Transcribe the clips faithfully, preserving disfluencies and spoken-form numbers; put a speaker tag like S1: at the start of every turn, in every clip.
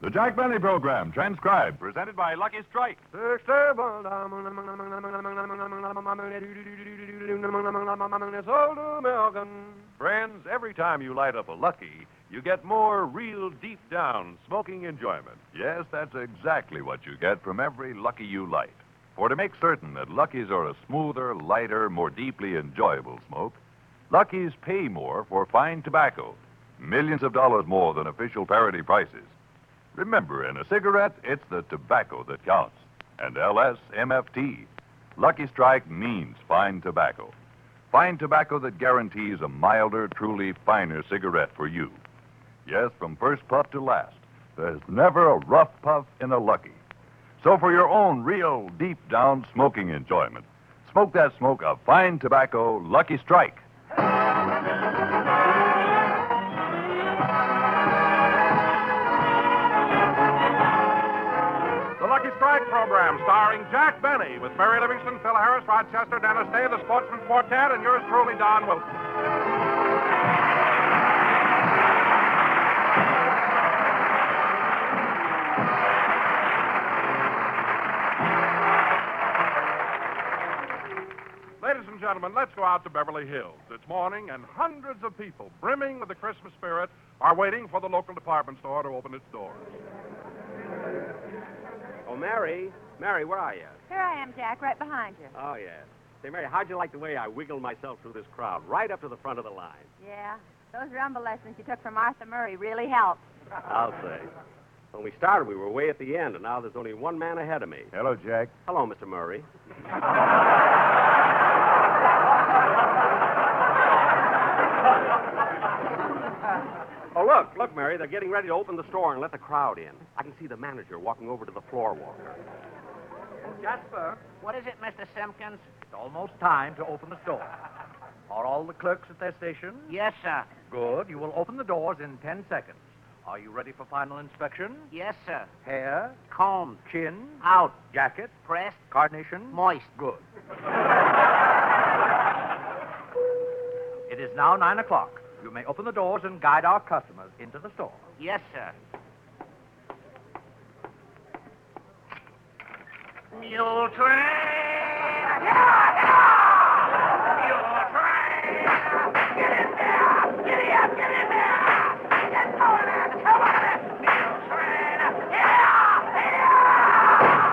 S1: The Jack Benny Program, transcribed, presented by Lucky Strike. Friends, every time you light up a Lucky, you get more real deep-down smoking enjoyment. Yes, that's exactly what you get from every Lucky you light. For to make certain that Luckies are a smoother, lighter, more deeply enjoyable smoke, Luckies pay more for fine tobacco, millions of dollars more than official parity prices. Remember, in a cigarette, it's the tobacco that counts. And L S M F T, Lucky Strike means fine tobacco. Fine tobacco that guarantees a milder, truly finer cigarette for you. Yes, from first puff to last, there's never a rough puff in a Lucky. So for your own real, deep-down smoking enjoyment, smoke that smoke of fine tobacco, Lucky Strike.
S2: Strike program starring Jack Benny with Barry Livingston, Phil Harris, Rochester, Dennis Day, the Sportsman Quartet, and yours truly, Don Wilson. Ladies and gentlemen, let's go out to Beverly Hills. It's morning, and hundreds of people, brimming with the Christmas spirit, are waiting for the local department store to open its doors.
S3: Oh, Mary. Mary, where are you?
S4: Here I am, Jack, right behind you.
S3: Oh, yes. Say, Mary, how'd you like the way I wiggled myself through this crowd, right up to the front of the line?
S4: Yeah, those rumble lessons you took from Martha Murray really helped.
S3: I'll say. When we started, we were way at the end, and now there's only one man ahead of me.
S1: Hello, Jack.
S3: Hello, Mister Murray. Oh, look, look, Mary, they're getting ready to open the store and let the crowd in. I can see the manager walking over to the floor walker.
S5: Jasper, what is it, Mister Simpkins? It's almost time to open the store. Are all the clerks at their stations? Yes, sir. Good. You will open the doors in ten seconds. Are you ready for final inspection? Yes, sir. Hair? Comb. Chin? Out. Jacket? Pressed. Carnation? Moist. Good. It is now nine o'clock. You may open the doors and guide our customers into the store. Yes, sir. Mule train! Mule train! Get in there! Giddy up! Get in there! Get going there! Come on! Mule train! Yeah! Yeah!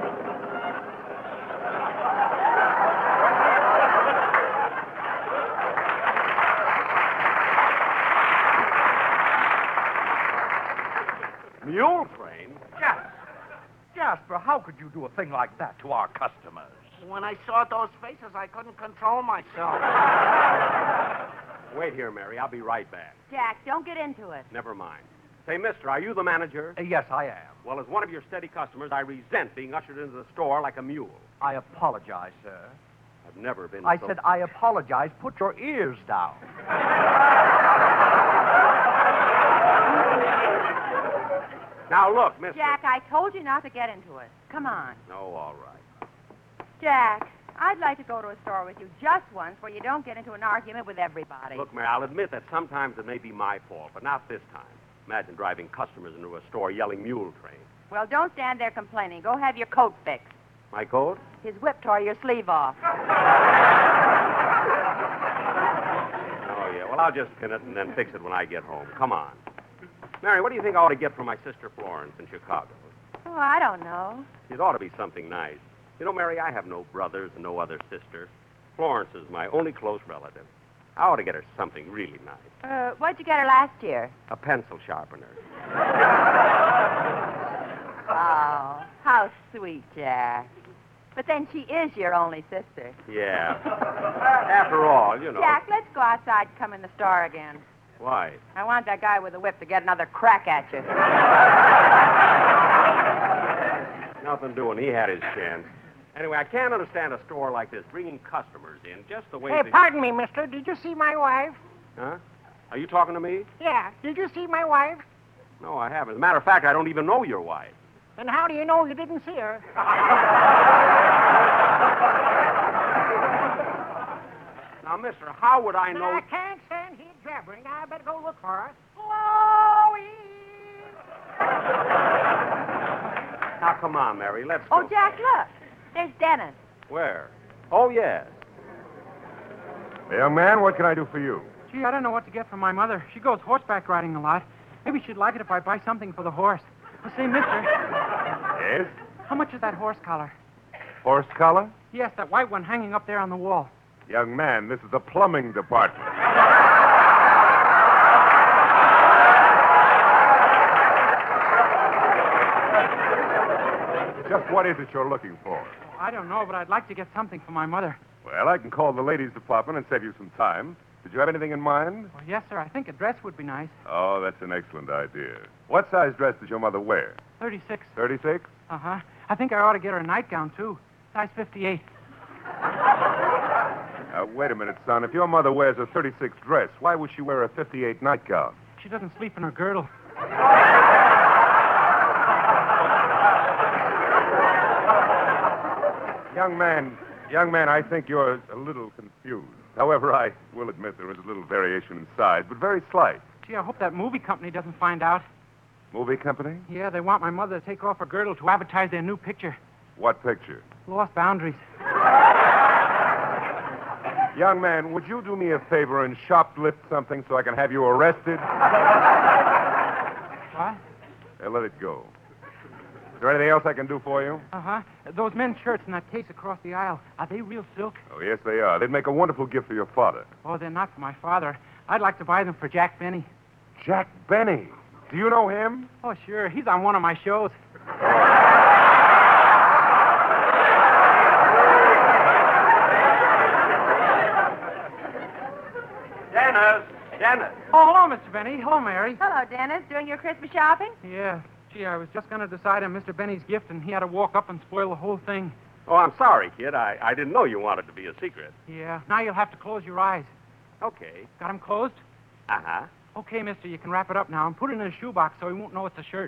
S3: Mule train?
S5: Jasper, Jasper, how could you do a thing like that to our customers?
S6: When I saw those faces, I couldn't control myself.
S3: Wait here, Mary. I'll be right back.
S4: Jack, don't get into it.
S3: Never mind. Say, mister, are you the manager?
S5: Uh, yes, I am.
S3: Well, as one of your steady customers, I resent being ushered into the store like a mule.
S5: I apologize, sir.
S3: I've never been
S5: I
S3: so...
S5: said I apologize. Put your ears down.
S3: Now, look, mister...
S4: Jack, I told you not to get into it. Come on.
S3: Oh, all right.
S4: Jack, I'd like to go to a store with you just once where you don't get into an argument with everybody.
S3: Look, Mary, I'll admit that sometimes it may be my fault, but not this time. Imagine driving customers into a store yelling mule train.
S4: Well, don't stand there complaining. Go have your coat fixed.
S3: My coat?
S4: His whip tore your sleeve off.
S3: Oh, yeah. Well, I'll just pin it and then fix it when I get home. Come on. Mary, what do you think I ought to get for my sister Florence in Chicago?
S4: Oh, I don't know.
S3: It ought to be something nice. You know, Mary, I have no brothers and no other sister. Florence is my only close relative. I ought to get her something really nice.
S4: Uh, what'd you get her last year?
S3: A pencil sharpener.
S4: Oh, how sweet, Jack. But then she is your only sister.
S3: Yeah. After all, you know.
S4: Jack, let's go outside and come in the store again.
S3: Why?
S4: I want that guy with the whip to get another crack at you.
S3: Nothing doing. He had his chance. Anyway, I can't understand a store like this bringing customers in just the way
S7: Hey,
S3: they...
S7: pardon me, mister. Did you see my wife?
S3: Huh? Are you talking to me?
S7: Yeah. Did you see my wife?
S3: No, I haven't. As a matter of fact, I don't even know your wife.
S7: Then how do you know you didn't see her?
S3: Now, mister, how would I know...
S7: I can't stand here jabbering. I better go look for her. Chloe!
S3: come on, Mary. Let's
S4: Oh,
S3: go.
S4: Jack, look. There's Dennis.
S3: Where? Oh, yes.
S2: Hey, young man, what can I do for you?
S8: Gee, I don't know what to get for my mother. She goes horseback riding a lot. Maybe she'd like it if I buy something for the horse. Well, say, mister,
S2: Yes?
S8: how much is that horse collar?
S2: Horse collar?
S8: Yes, that white one hanging up there on the wall.
S2: Young man, this is the plumbing department. Just what is it you're looking for?
S8: I don't know, but I'd like to get something for my mother.
S2: Well, I can call the ladies' department and save you some time. Did you have anything in mind?
S8: Well, yes, sir. I think a dress would be nice.
S2: Oh, that's an excellent idea. What size dress does your mother wear?
S8: thirty-six.
S2: thirty-six?
S8: Uh-huh. I think I ought to get her a nightgown, too. Size fifty-eight.
S2: Now, wait a minute, son. If your mother wears a thirty-six dress, why would she wear a fifty-eight nightgown?
S8: She doesn't sleep in her girdle.
S2: Young man, young man, I think you're a little confused. However, I will admit there is a little variation in size, but very slight.
S8: Gee, I hope that movie company doesn't find out.
S2: Movie company?
S8: Yeah, they want my mother to take off her girdle to advertise their new picture,
S2: What picture?
S8: Lost Boundaries.
S2: Young man, would you do me a favor and shoplift something so I can have you arrested?
S8: What?
S2: Uh, let it go. Is there anything else I can do for you?
S8: Uh-huh. Those men's shirts in that case across the aisle, are they real silk?
S2: Oh, yes, they are. They'd make a wonderful gift for your father.
S8: Oh, they're not for my father. I'd like to buy them for Jack Benny.
S2: Jack Benny. Do you know him?
S8: Oh, sure. He's on one of my shows.
S3: Dennis! Dennis!
S8: Oh, hello, Mister Benny. Hello, Mary.
S4: Hello, Dennis. Doing your Christmas shopping?
S8: Yeah. Gee, I was just going to decide on Mister Benny's gift, and he had to walk up and spoil the whole thing.
S3: Oh, I'm sorry, kid. I, I didn't know you wanted to be a secret.
S8: Yeah. Now you'll have to close your eyes.
S3: Okay.
S8: Got 'em closed?
S3: Uh-huh.
S8: Okay, mister, you can wrap it up now and put it in a shoebox so he won't know it's a shirt.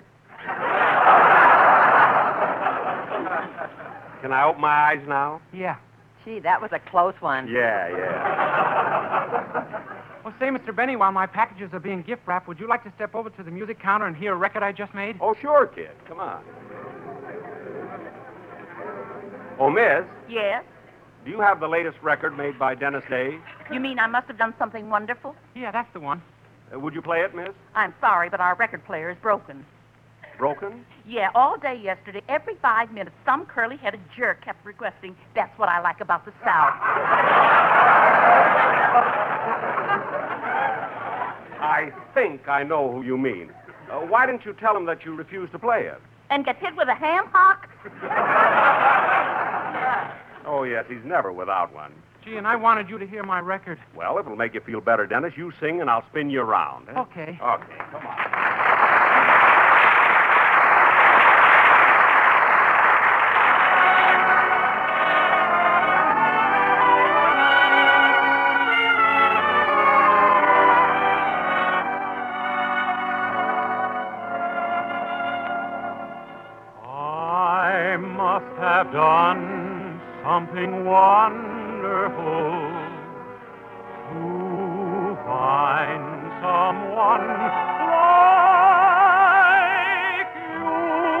S3: Can I open my eyes now?
S8: Yeah.
S4: Gee, that was a close one.
S3: Yeah, yeah.
S8: Well, say, Mister Benny, while my packages are being gift wrapped, would you like to step over to the music counter and hear a record I just made?
S3: Oh, sure, kid. Come on. Oh, miss,
S4: Yes?
S3: do you have the latest record made by Dennis Day?
S4: You mean I must have done something wonderful?
S8: Yeah, that's the one.
S3: Uh, would you play it, miss?
S4: I'm sorry, but our record player is broken.
S3: Broken?
S4: Yeah, all day yesterday, every five minutes, some curly-headed jerk kept requesting, "That's what I like about the South."
S3: I think I know who you mean. Uh, why didn't you tell him that you refused to play it?
S4: And get hit with a ham hock?
S3: Oh, yes, he's never without one.
S8: Gee, and I wanted you to hear my record.
S3: Well, if it'll make you feel better, Dennis, you sing and I'll spin you around. eh?
S8: Okay.
S3: Okay, come on.
S8: I must have done something wonderful to find someone like you.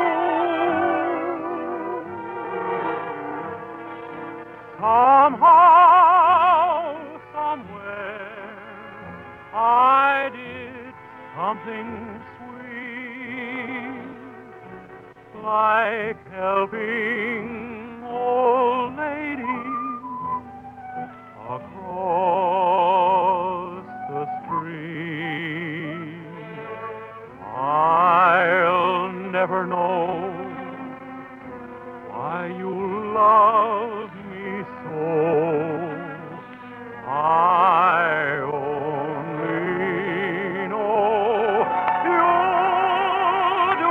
S8: Somehow, somewhere, I did something sweet, like helping old ladies across the street. I'll never know why you love me so. I only know you do.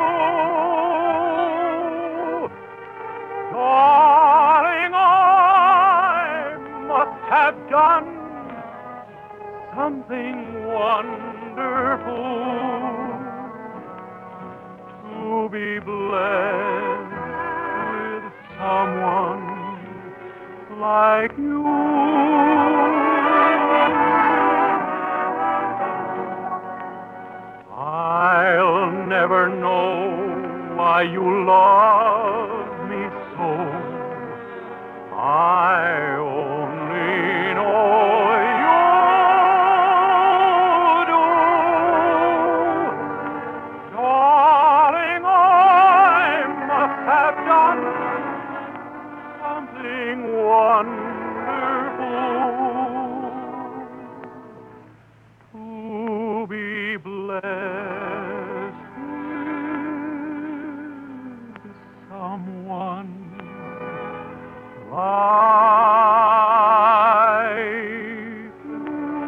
S8: Darling, I must have done something wonderful to be blessed with someone like you. I'll never know why
S2: why you love me so. I only know you do. Darling, I must have done something wonderful to be blessed with someone like you.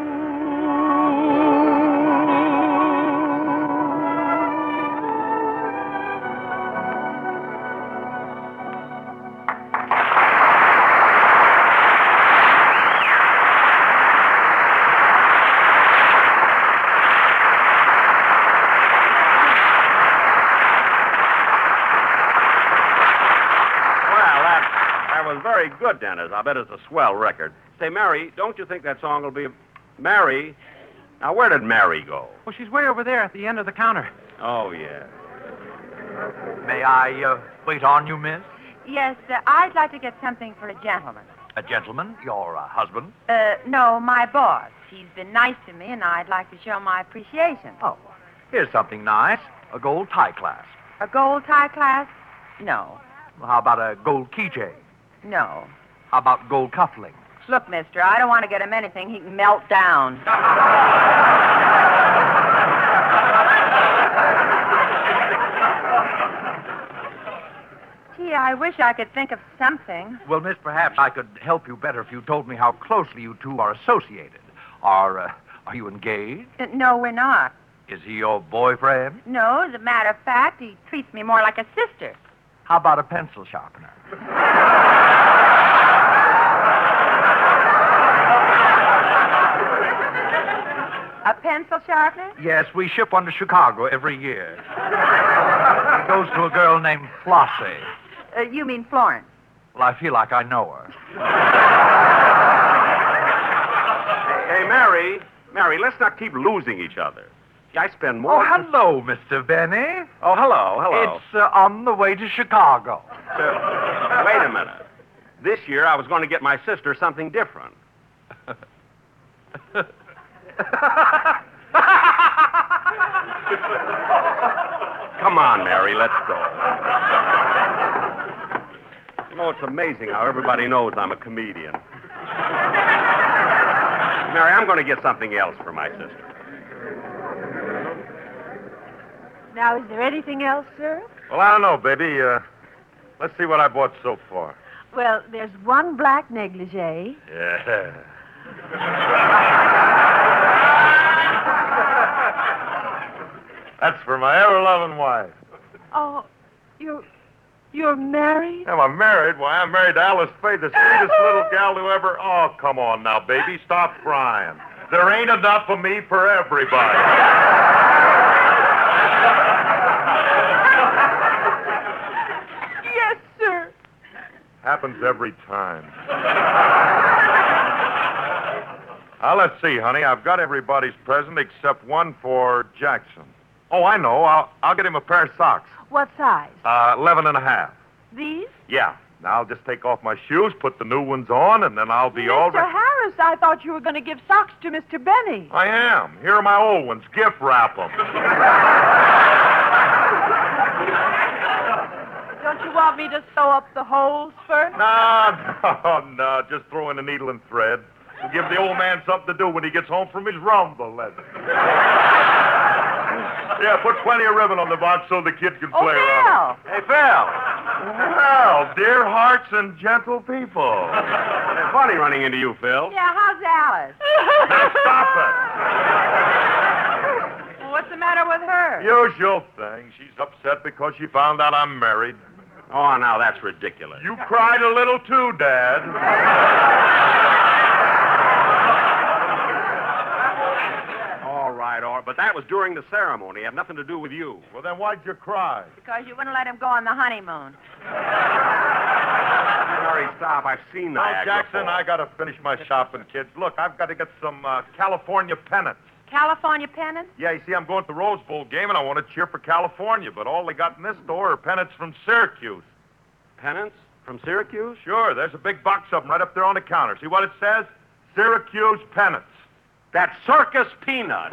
S3: Well, that, that was very good, Dennis. I bet it's a swell record. Say, Mary, don't you think that song will be... Mary? Now, where did Mary go?
S8: Well, she's way over there at the end of the counter.
S3: Oh, yeah.
S5: May I uh, wait on you, miss?
S4: Yes, uh, I'd like to get something for a gentleman.
S5: A gentleman? Your uh, husband?
S4: Uh, no, my boss. He's been nice to me, and I'd like to show my appreciation.
S5: Oh, here's something nice. A gold tie clasp.
S4: A gold tie clasp? No.
S5: Well, how about a gold keychain?
S4: No.
S5: How about gold cufflinks?
S4: Look, mister, I don't want to get him anything he can melt down. Gee, I wish I could think of something.
S5: Well, miss, perhaps I could help you better if you told me how closely you two are associated. Are, uh, are you engaged?
S4: Uh, no, we're not.
S5: Is he your boyfriend?
S4: No, as a matter of fact, he treats me more like a sister.
S5: How about a pencil sharpener?
S4: A pencil sharpener?
S5: Yes, we ship one to Chicago every year. It goes to a girl named Flossie.
S4: Uh, you mean Florence?
S5: Well, I feel like I know her.
S3: Hey, Mary. Mary, let's not keep losing each other. I spend more...
S5: Oh, hello, Mister Benny.
S3: Oh, hello, hello.
S5: It's uh, on the way to Chicago.
S3: Uh, wait a minute. This year I was going to get my sister something different. Come on, Mary, let's go. You know, it's amazing how everybody knows I'm a comedian. Mary, I'm going to get something else for my sister.
S4: Now, is there anything else, sir?
S2: Well, I don't know, baby. Uh, let's see what I bought so far.
S4: Well, there's one black negligee.
S2: Yeah. That's for my ever-loving wife.
S4: Oh, you're... you're married?
S2: Am I married? Why, I'm married to Alice Faye, the sweetest little gal who ever... Oh, come on now, baby. Stop crying. There ain't enough of me for everybody.
S4: Yes, sir.
S2: Happens every time. Now, let's see, honey. I've got everybody's present except one for Jackson. Oh, I know. I'll, I'll get him a pair of socks.
S4: What size?
S2: Uh, eleven and a half.
S4: These?
S2: Yeah. Now, I'll just take off my shoes, put the new ones on, and then I'll be all right.
S4: Harris, I thought you were going to give socks to Mister Benny.
S2: I am. Here are my old ones. Gift wrap them.
S4: Don't you want me to sew up the holes first?
S2: No, no, no. Just throw in a needle and thread. And give the old man something to do when he gets home from his rumble lesson. Yeah, put plenty of ribbon on the box so the kid can
S4: Oh,
S2: play around.
S4: Phil.
S2: Hey, Phil. Well, dear hearts and gentle people.
S3: It's funny running into you, Phil.
S4: Yeah, how's Alice?
S2: Now stop it.
S4: Well, what's the matter with her?
S2: Usual thing. She's upset because she found out I'm married.
S3: Oh, now that's ridiculous.
S2: You cried a little too, Dad.
S3: All right, all right. But that was during the ceremony. It had nothing to do with you.
S2: Well, then why'd you cry?
S4: Because you wouldn't let him go on the honeymoon.
S3: Mary, stop. I've seen
S2: Now,
S3: Niagara
S2: Jackson,
S3: Falls.
S2: I got to finish my shopping, kids. Look, I've got to get some uh, California pennants.
S4: California pennants?
S1: Yeah, you see, I'm going to the Rose Bowl game, and I want to cheer for California, but all they got in this store are pennants from Syracuse.
S3: Pennants from Syracuse?
S1: Sure, there's a big box of them right up there on the counter. See what it says? Syracuse pennants.
S3: That's circus peanuts.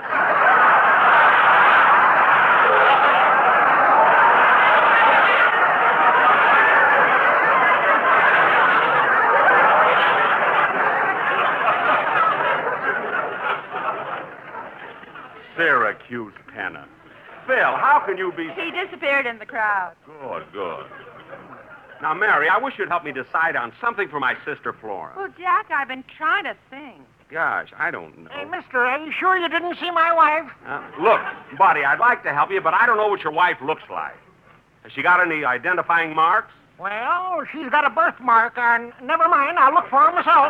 S3: Syracuse pennant. Phil, how can you be...
S4: He disappeared in the crowd.
S1: Good, good.
S3: Now, Mary, I wish you'd help me decide on something for my sister Florence.
S4: Well, Jack, I've been trying to think.
S3: Gosh, I don't know.
S7: Hey, mister, are you sure you didn't see my wife?
S3: Uh, look, buddy, I'd like to help you, but I don't know what your wife looks like. Has she got any identifying marks?
S7: Well, she's got a birthmark on... Never mind, I'll look for her myself.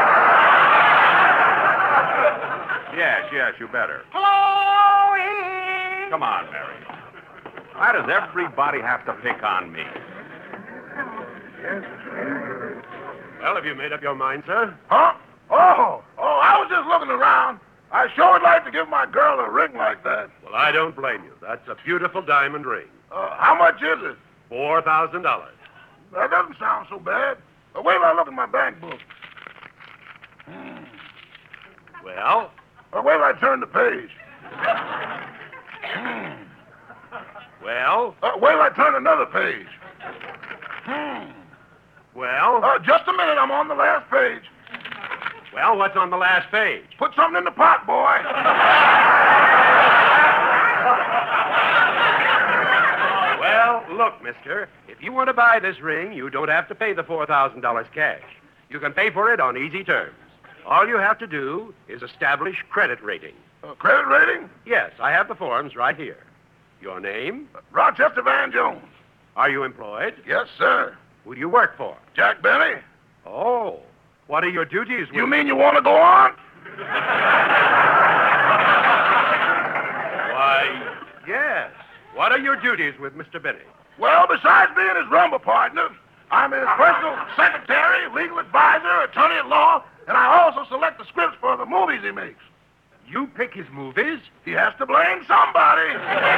S1: Yes, yes, you better.
S7: Chloe!
S3: Come on, Mary. Why does everybody have to pick on me? Well, have you made up your mind, sir?
S9: Huh? Oh, oh, I was just looking around. I sure would like to give my girl a ring like that.
S3: Well, I don't blame you. That's a beautiful diamond ring.
S9: Uh, how much is it?
S3: Four thousand dollars.
S9: That doesn't sound so bad. Uh, wait till I look at my bank book.
S3: Well?
S9: Uh, wait till I turn the page.
S3: Well?
S9: Uh, wait till I turn another page.
S3: Well?
S9: Uh, just a minute, I'm on the last page.
S3: Well, what's on the last page?
S9: Put something in the pot, boy.
S3: Well, look, mister, if you want to buy this ring, you don't have to pay the four thousand dollars cash. You can pay for it on easy terms. All you have to do is establish credit rating.
S9: Uh, credit rating?
S3: Yes, I have the forms right here. Your name?
S9: Uh, Rochester Van Jones.
S3: Are you employed?
S9: Yes, sir.
S3: Who do you work for?
S9: Jack Benny.
S3: Oh, what are your duties with...
S9: You mean you want to go on?
S3: Why, yes. What are your duties with Mister Benny?
S9: Well, besides being his rumble partner, I'm his personal secretary, legal advisor, attorney at law, and I also select the scripts for the movies he makes.
S3: You pick his movies?
S9: He has to blame somebody.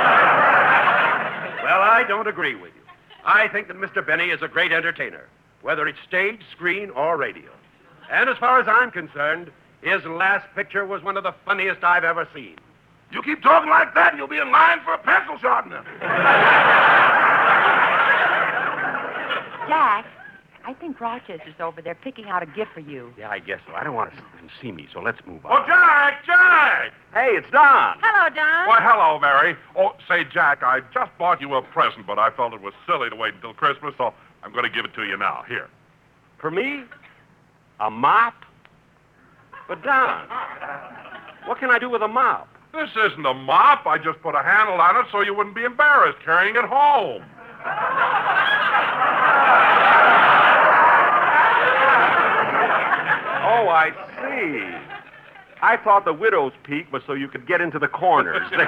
S3: Well, I don't agree with you. I think that Mister Benny is a great entertainer, whether it's stage, screen, or radio. And as far as I'm concerned, his last picture was one of the funniest I've ever seen.
S9: You keep talking like that, and you'll be in line for a pencil sharpener.
S4: Jack, I think Rochester's over there picking out a gift for you.
S3: Yeah, I guess so. I don't want to see me, so let's move on.
S2: Oh, Jack, Jack!
S3: Hey, it's Don.
S4: Hello, Don.
S2: Why, hello, Mary. Oh, say, Jack, I just bought you a present, but I felt it was silly to wait until Christmas, so I'm going to give it to you now. Here.
S3: For me? A mop? But, Don, what can I do with a mop?
S2: This isn't a mop. I just put a handle on it so you wouldn't be embarrassed carrying it home.
S3: Oh, I see. I thought the widow's peak was so you could get into the corners.
S4: Don,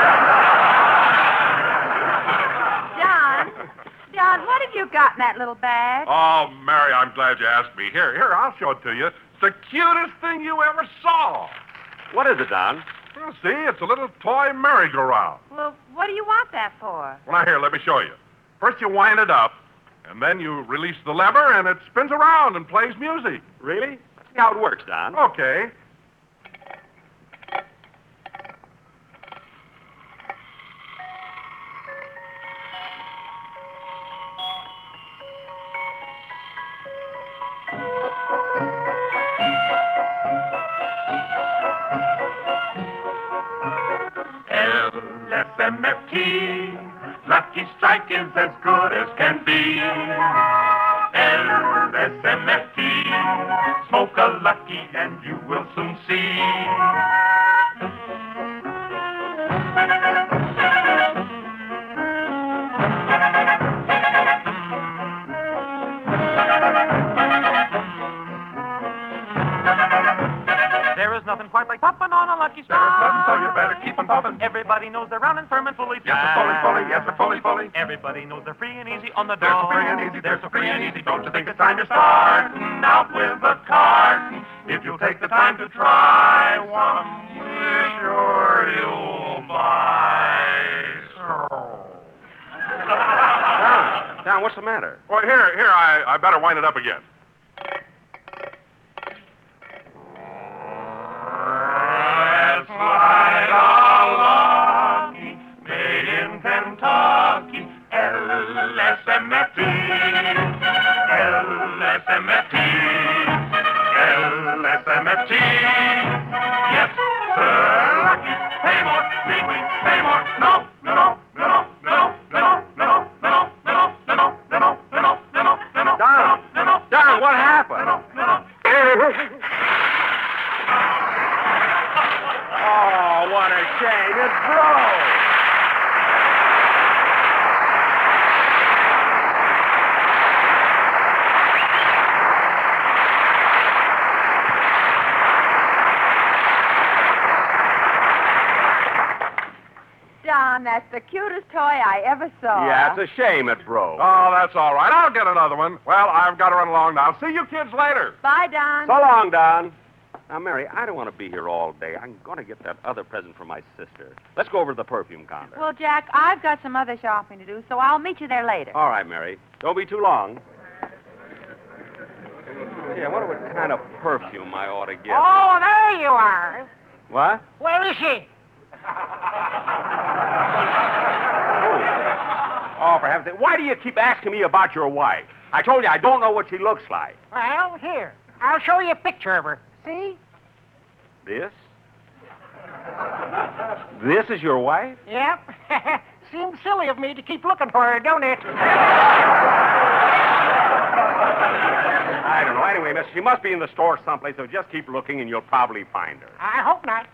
S4: Don, what have you got in that little bag?
S2: Oh, Mary, I'm glad you asked me. Here, here, I'll show it to you. It's the cutest thing you ever saw.
S3: What is it, Don?
S2: Well, see, it's a little toy merry-go-round.
S4: Well, what do you want that for?
S2: Well, now, here, let me show you. First, you wind it up, and then you release the lever, and it spins around and plays music.
S3: Really? See how it works, Don.
S2: Okay.
S10: L S M F T, Lucky Strike is as good as can be. L S M F T, smoke a Lucky and you will soon see.
S8: There is nothing quite like popping on a Lucky
S10: There is
S8: Strike.
S10: nothing, so you better keep on puffin'. Everybody knows they're round and firm and fully
S2: Yes, sir, fully, fully. Yes, sir, fully, fully.
S10: Everybody knows they're free and easy on the
S2: There's
S10: door.
S2: a free and easy, there's a free and easy. Don't you think it's
S10: time
S2: time to start out with the carton? If you'll take the time to try one, we're sure you'll buy.
S3: Don, Don, what's the matter?
S2: Well, here, here, I, I better wind it up again. Let's slide along, made in Kentucky, L S M F T, L S M F T, L S M F T. Yes, sir, Lucky, pay more, need we pay more? No, no, no, no, no, no, no, no, no, no, no, no, no, no, no, no, no, no,
S3: Don,
S2: no, no,
S3: Don, what happened?
S2: no, no, no.
S3: Oh, what a shame. It broke.
S4: Don, that's the cutest toy I ever saw.
S3: Yeah, it's a shame it broke.
S2: Oh, that's all right. I'll get another one. Well, I've got to run along now. See you kids later.
S4: Bye, Don.
S3: So long, Don. Now, Mary, I don't want to be here all day. I'm going to get that other present for my sister. Let's go over to the perfume counter.
S4: Well, Jack, I've got some other shopping to do, so I'll meet you there later.
S3: All right, Mary. Don't be too long. Yeah, I wonder what kind of perfume I ought to get.
S7: Oh, there you are.
S3: What?
S7: Where is she?
S3: Oh, for heaven's sake. Why do you keep asking me about your wife? I told you I don't know what she looks like.
S7: Well, here. I'll show you a picture of her. See?
S3: This? This is your wife?
S7: Yep. Seems silly of me to keep looking for her, don't it?
S3: I don't know. Anyway, miss, she must be in the store someplace, so just keep looking and you'll probably find her.
S7: I hope not.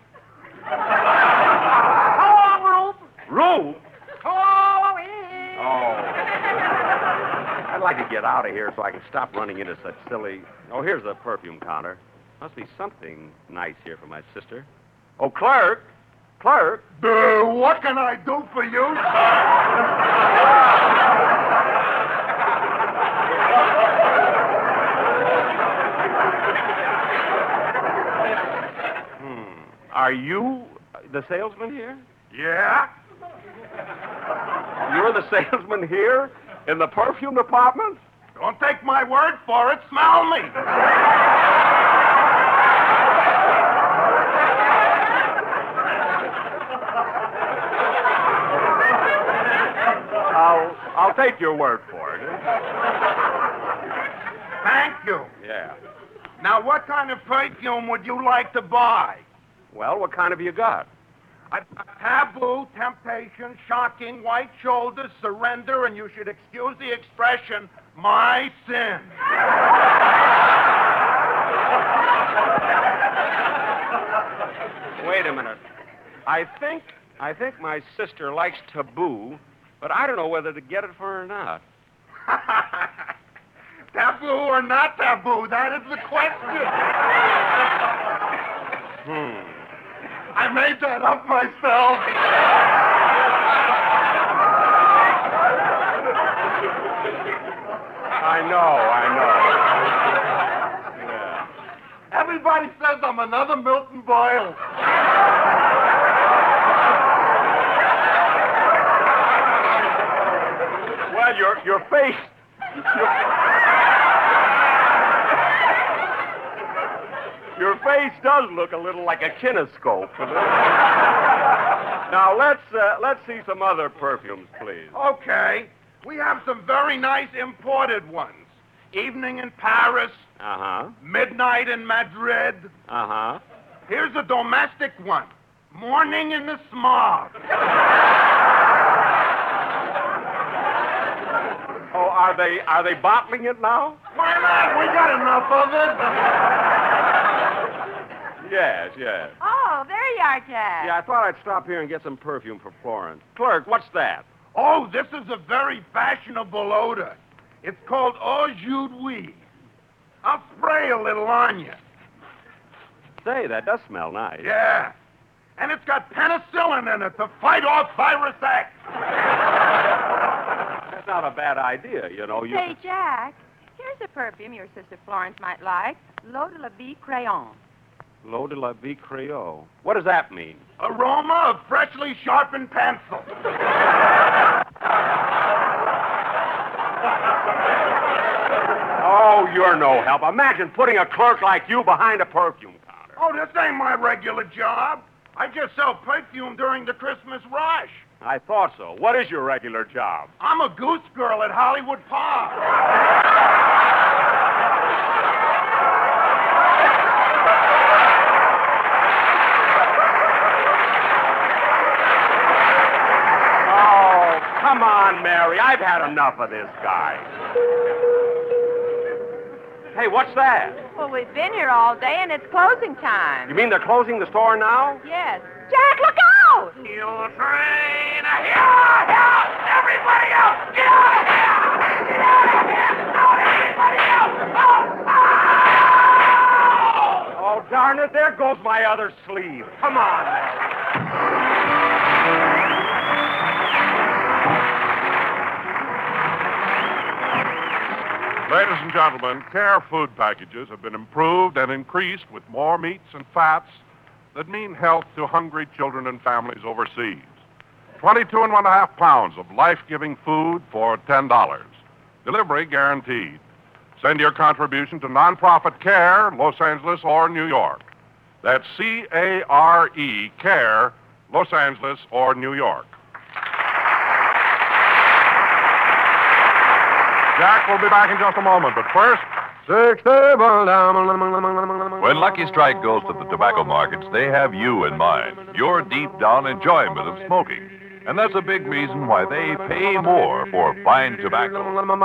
S7: So long, Rube.
S3: Rube?
S7: Halloween.
S3: Oh. I'd like to get out of here so I can stop running into such silly... Oh, here's the perfume counter. Must be something nice here for my sister. Oh, clerk! Clerk!
S9: Uh, what can I do for you?
S3: Hmm. Are you the salesman here?
S9: Yeah?
S3: You're the salesman here? In the perfume department?
S9: Don't take my word for it. Smell me.
S3: I'll, I'll take your word for it.
S9: Thank you.
S3: Yeah.
S9: Now, what kind of perfume would you like to buy?
S3: Well, what kind have you got?
S9: A taboo, temptation, shocking, white shoulders, surrender, and you should excuse the expression, my sin.
S3: Wait a minute. I think I think my sister likes taboo, but I don't know whether to get it for her or not.
S9: Taboo or not taboo, that is the question.
S3: Hmm.
S9: I made that up myself.
S3: I know, I know. Yeah.
S9: Everybody says I'm another Milton Boyle.
S3: Well, your your face. Your, your face does look a little like a kinescope. Now let's uh, let's see some other perfumes, please.
S9: Okay. We have some very nice imported ones. Evening in Paris,
S3: Uh huh.
S9: midnight in Madrid.
S3: Uh huh.
S9: Here's a domestic one. Morning in the smog.
S3: Oh, are they are they bottling it now?
S9: Why not? We got enough of it.
S3: Yes, yes.
S4: Oh, there you are, Jack.
S3: Yeah, I thought I'd stop here and get some perfume for Florence. Clerk, what's that?
S9: Oh, this is a very fashionable odor. It's called Eau Jus d'Huile. I'll spray a little on you.
S3: Say, that does smell nice.
S9: Yeah. and it's got penicillin in it to fight off virus X.
S3: That's not a bad idea, you know. You...
S4: Say, Jack, here's a perfume your sister Florence might like. L'eau de la vie crayon.
S3: L'eau de la vie créole. What does that mean?
S9: Aroma of freshly sharpened pencil.
S3: Oh, you're no help. Imagine putting a clerk like you behind a perfume counter.
S9: Oh, this ain't my regular job. I just sell perfume during the Christmas rush.
S3: I thought so. What is your regular job?
S9: I'm a goose girl at Hollywood Park.
S3: Oh, come on, Mary. I've had enough of this guy. Hey, what's that?
S4: Well, we've been here all day, and it's closing time.
S3: You mean they're closing the store now?
S4: Yes. Jack, look out!
S2: You train here! Here! Everybody else! Get out of here! Get out of here! Out, everybody else! Oh,
S3: Oh, darn it, there goes my other sleeve. Come on, Mary.
S11: Ladies and gentlemen, Care food packages have been improved and increased with more meats and fats that mean health to hungry children and families overseas. twenty-two and one and a half pounds of life-giving food for ten dollars. Delivery guaranteed. Send your contribution to nonprofit Care, Los Angeles or New York. That's C A R E, Care, Los Angeles or New York. Jack will be back in just a moment, but first...
S1: When Lucky Strike goes to the tobacco markets, they have you in mind, your deep-down enjoyment of smoking. And that's a big reason why they pay more for fine tobacco.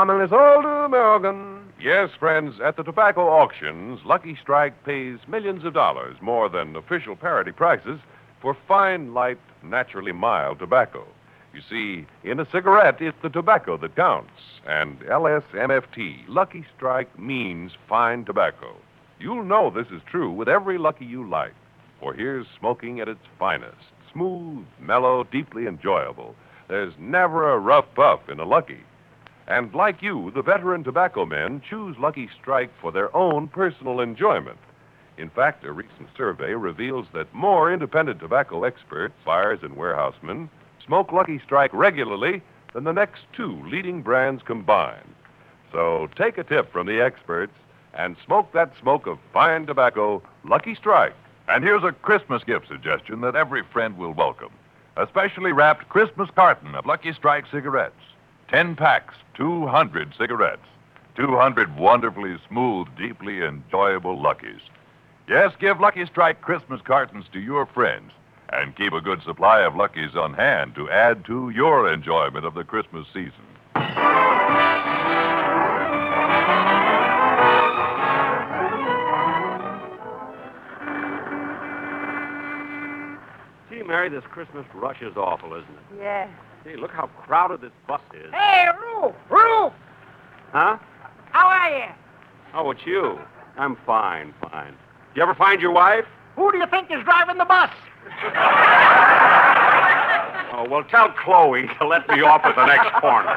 S1: Yes, friends, at the tobacco auctions, Lucky Strike pays millions of dollars more than official parity prices for fine, light, naturally mild tobacco. You see, in a cigarette, it's the tobacco that counts. And L S M F T, Lucky Strike, means fine tobacco. You'll know this is true with every Lucky you light. For here's smoking at its finest. Smooth, mellow, deeply enjoyable. There's never a rough puff in a Lucky. And like you, the veteran tobacco men choose Lucky Strike for their own personal enjoyment. In fact, a recent survey reveals that more independent tobacco experts, buyers and warehousemen, smoke Lucky Strike regularly than the next two leading brands combined. So take a tip from the experts and smoke that smoke of fine tobacco, Lucky Strike.
S12: And here's a Christmas gift suggestion that every friend will welcome. A specially wrapped Christmas carton of Lucky Strike cigarettes. Ten packs, two hundred cigarettes. two hundred wonderfully smooth, deeply enjoyable Luckies. Yes, give Lucky Strike Christmas cartons to your friends. And keep a good supply of Luckies on hand to add to your enjoyment of the Christmas season.
S3: Gee, Mary, this Christmas rush is awful, isn't it?
S4: Yeah.
S3: Gee, look how crowded this bus is.
S7: Hey, Roof! Roof!
S3: Huh?
S7: How are you?
S3: Oh, it's you. I'm fine, fine. You ever find your wife?
S7: Who do you think is driving the bus?
S3: Oh, well, tell Chloe to let me off at the next corner.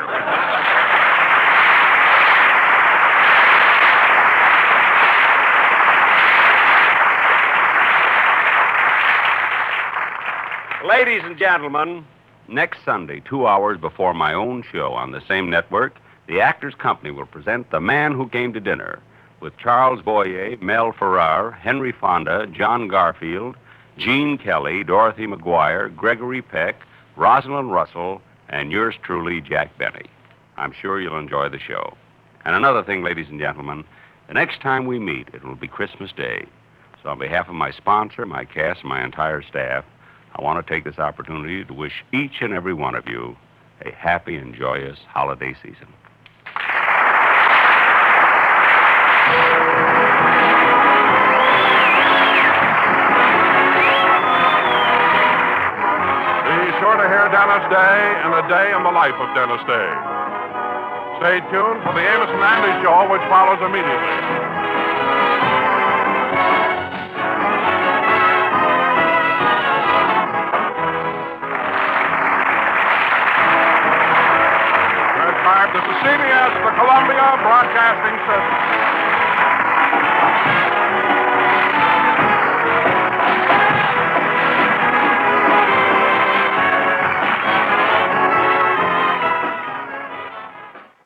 S3: Ladies and gentlemen, next Sunday, two hours before my own show on the same network, the Actors Company will present The Man Who Came to Dinner with Charles Boyer, Mel Ferrar, Henry Fonda, John Garfield, Gene Kelly, Dorothy McGuire, Gregory Peck, Rosalind Russell, and yours truly, Jack Benny. I'm sure you'll enjoy the show. And another thing, ladies and gentlemen, the next time we meet, it will be Christmas Day. So on behalf of my sponsor, my cast, and my entire staff, I want to take this opportunity to wish each and every one of you a happy and joyous holiday season.
S11: Dennis Day and a day in the life of Dennis Day. Stay tuned for the Amos and Andy Show, which follows immediately. This is C B S, the Columbia Broadcasting System.